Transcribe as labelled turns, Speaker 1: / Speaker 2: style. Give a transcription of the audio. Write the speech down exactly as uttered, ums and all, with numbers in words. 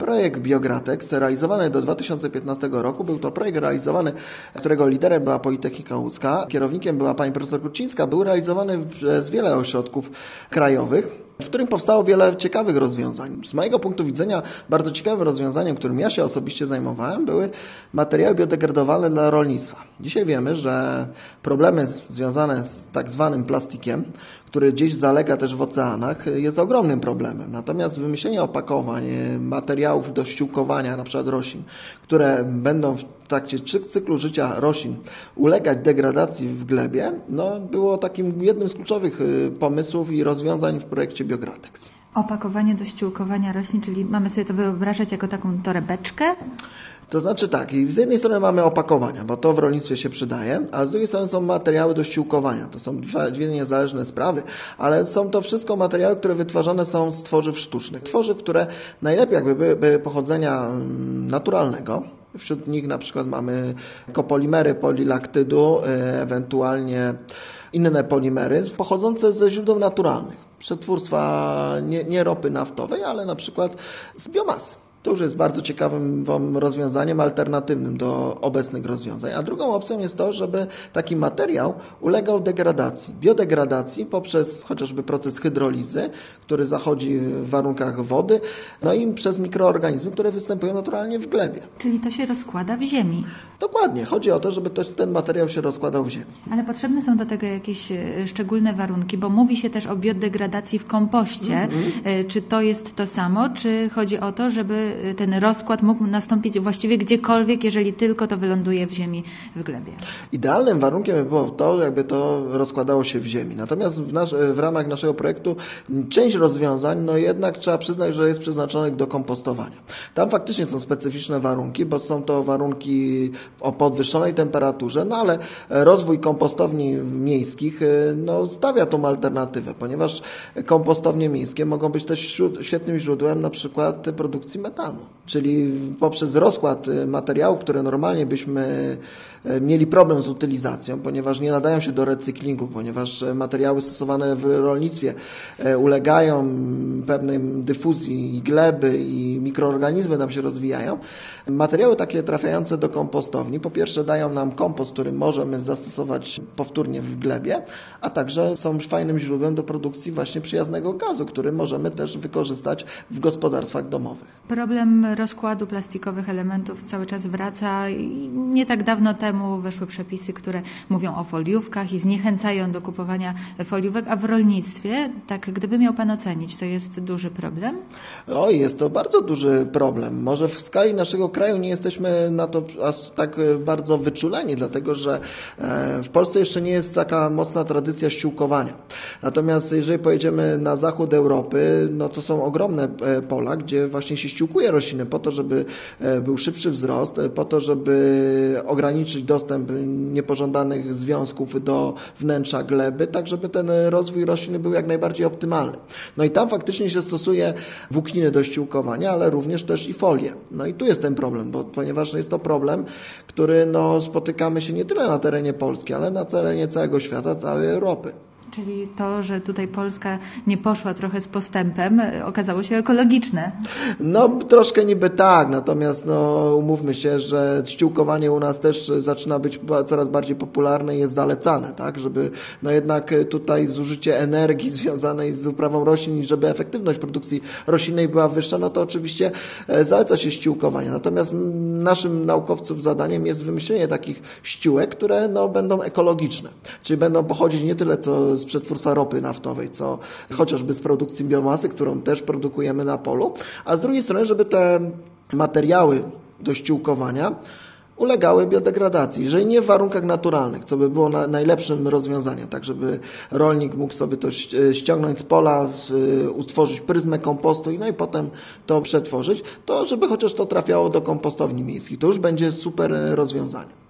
Speaker 1: Projekt Biogratex realizowany do dwa tysiące piętnastego roku. Był to projekt realizowany, którego liderem była Politechnika Łódzka, kierownikiem była pani profesor Kruczyńska. Był realizowany przez wiele ośrodków krajowych, w którym powstało wiele ciekawych rozwiązań. Z mojego punktu widzenia bardzo ciekawym rozwiązaniem, którym ja się osobiście zajmowałem, były materiały biodegradowalne dla rolnictwa. Dzisiaj wiemy, że problemy związane z tak zwanym plastikiem, który gdzieś zalega też w oceanach, jest ogromnym problemem. Natomiast wymyślenie opakowań, materiałów do ściółkowania, na przykład roślin, które będą w trakcie cyklu życia roślin ulegać degradacji w glebie, no, było takim jednym z kluczowych pomysłów i rozwiązań w projekcie Biogratex.
Speaker 2: Opakowanie do ściółkowania roślin, czyli mamy sobie to wyobrażać jako taką torebeczkę?
Speaker 1: To znaczy tak, z jednej strony mamy opakowania, bo to w rolnictwie się przydaje, a z drugiej strony są materiały do ściółkowania. To są dwie niezależne sprawy, ale są to wszystko materiały, które wytwarzane są z tworzyw sztucznych. Tworzyw, które najlepiej jakby były pochodzenia naturalnego. Wśród nich na przykład mamy kopolimery polilaktydu, ewentualnie inne polimery pochodzące ze źródeł naturalnych. Przetwórstwa nie, nie ropy naftowej, ale na przykład z biomasy. To już jest bardzo ciekawym rozwiązaniem, alternatywnym do obecnych rozwiązań. A drugą opcją jest to, żeby taki materiał ulegał degradacji, biodegradacji poprzez chociażby proces hydrolizy, który zachodzi w warunkach wody, no i przez mikroorganizmy, które występują naturalnie w glebie.
Speaker 2: Czyli to się rozkłada w ziemi.
Speaker 1: Dokładnie. Chodzi o to, żeby to, ten materiał się rozkładał w ziemi.
Speaker 2: Ale potrzebne są do tego jakieś szczególne warunki, bo mówi się też o biodegradacji w kompoście. Mm-hmm. Czy to jest to samo, czy chodzi o to, żeby ten rozkład mógł nastąpić właściwie gdziekolwiek, jeżeli tylko to wyląduje w ziemi, w glebie?
Speaker 1: Idealnym warunkiem by było to, jakby to rozkładało się w ziemi. Natomiast w, nasz, w ramach naszego projektu część rozwiązań, no jednak trzeba przyznać, że jest przeznaczonych do kompostowania. Tam faktycznie są specyficzne warunki, bo są to warunki o podwyższonej temperaturze, no ale rozwój kompostowni miejskich no, stawia tą alternatywę, ponieważ kompostownie miejskie mogą być też śród, świetnym źródłem na przykład produkcji metanu. Czyli poprzez rozkład materiałów, które normalnie byśmy mieli problem z utylizacją, ponieważ nie nadają się do recyklingu, ponieważ materiały stosowane w rolnictwie ulegają pewnej dyfuzji i gleby i mikroorganizmy tam się rozwijają. Materiały takie trafiające do kompostowni po pierwsze dają nam kompost, który możemy zastosować powtórnie w glebie, a także są fajnym źródłem do produkcji właśnie przyjaznego gazu, który możemy też wykorzystać w gospodarstwach domowych.
Speaker 2: Problem rozkładu plastikowych elementów cały czas wraca i nie tak dawno temu weszły przepisy, które mówią o foliówkach i zniechęcają do kupowania foliówek, a w rolnictwie, tak gdyby miał Pan ocenić, to jest duży problem?
Speaker 1: Oj, jest to bardzo duży problem. Może w skali naszego kraju nie jesteśmy na to aż tak bardzo wyczuleni, dlatego że w Polsce jeszcze nie jest taka mocna tradycja ściółkowania. Natomiast jeżeli pojedziemy na zachód Europy, no to są ogromne pola, gdzie właśnie się ściółkuje rośliny po to, żeby był szybszy wzrost, po to, żeby ograniczyć dostęp niepożądanych związków do wnętrza gleby, tak żeby ten rozwój rośliny był jak najbardziej optymalny. No i tam faktycznie się stosuje włókniny do ściółkowania, ale również też i folię. No i tu jest ten problem, bo ponieważ jest to problem, który no, spotykamy się nie tyle na terenie Polski, ale na terenie całego świata, całej Europy.
Speaker 2: Czyli to, że tutaj Polska nie poszła trochę z postępem, okazało się ekologiczne.
Speaker 1: No troszkę niby tak, natomiast no, umówmy się, że ściółkowanie u nas też zaczyna być coraz bardziej popularne i jest zalecane, tak, żeby no jednak tutaj zużycie energii związanej z uprawą roślin i żeby efektywność produkcji roślinnej była wyższa, no to oczywiście zaleca się ściółkowanie. Natomiast naszym naukowców zadaniem jest wymyślenie takich ściółek, które no, będą ekologiczne, czyli będą pochodzić nie tyle co z przetwórstwa ropy naftowej, co chociażby z produkcji biomasy, którą też produkujemy na polu, a z drugiej strony, żeby te materiały do ściółkowania ulegały biodegradacji, jeżeli nie w warunkach naturalnych, co by było na, najlepszym rozwiązaniem, tak żeby rolnik mógł sobie to ściągnąć z pola, z, utworzyć pryzmę kompostu i no i potem to przetworzyć, to żeby chociaż to trafiało do kompostowni miejskich. To już będzie super rozwiązanie.